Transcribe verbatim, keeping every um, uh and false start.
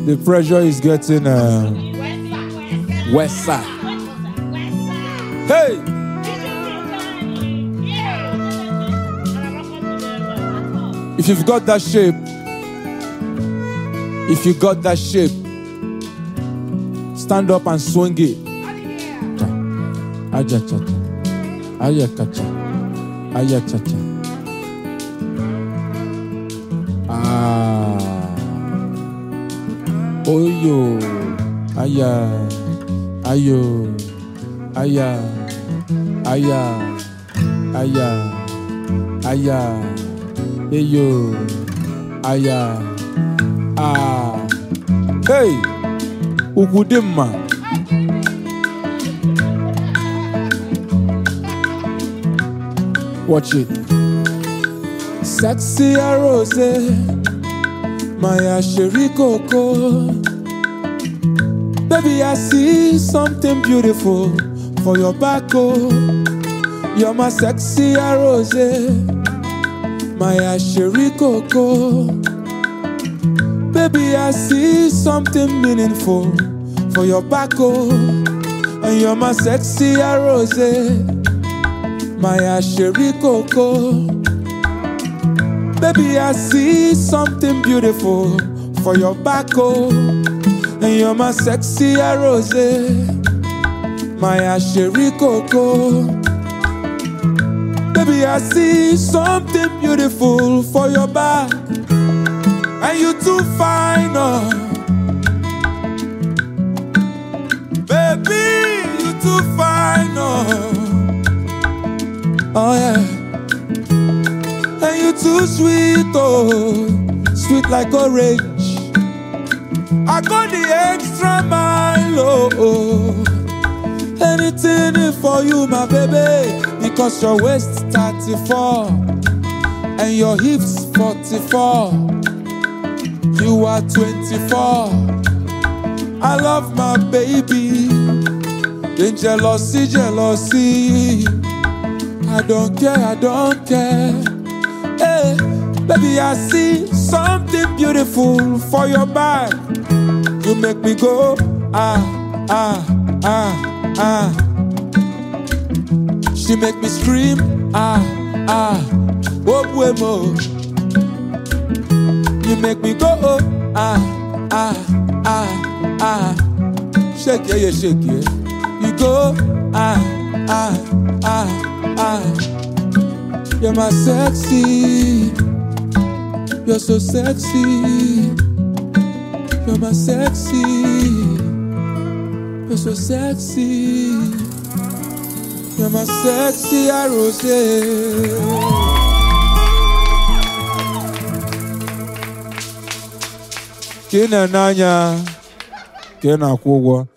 The pressure is getting uh, west side. Hey! If you've got that shape, if you got that shape, stand up and swing it. Aja cha cha, aya kacha, aya cha cha. Ah, oh yo, aya, ayo, aya, aya, aya, aya. Hey yo, aya, ah, hey, ukudima. Watch it. Sexy Rose, my Sherry Coco. Baby, I see something beautiful for your back. Oh, you're my sexy Rose. My Sherry Coco. Baby, I see something meaningful for your back, oh. And you're my sexy Rose. My Sherry Coco. Baby, I see something beautiful for your back, oh. And you're my sexy Rose. My Sherry Coco. Baby, I see something beautiful for your back. And you too fine, oh. Baby, you too fine, oh. Oh yeah. And you too sweet, oh. Sweet like orange. I got the extra mile, oh, oh. Anything for you, my baby. Because your waist thirty-four and your hips forty-four. You are twenty-four. I love my baby. Then jealousy, jealousy. I don't care, I don't care. Hey, baby, I see something beautiful for your back. You make me go, ah, ah, ah, ah. She make me scream, ah, ah, oh, mo. You make me go, oh, ah, ah, ah, ah. Shake yeah, yeah, shake yeah. You go, ah, ah, ah, ah. You're my sexy. You're so sexy. You're my sexy. You're so sexy. You're my sexy Rose. Kina nanya, kina kuwa.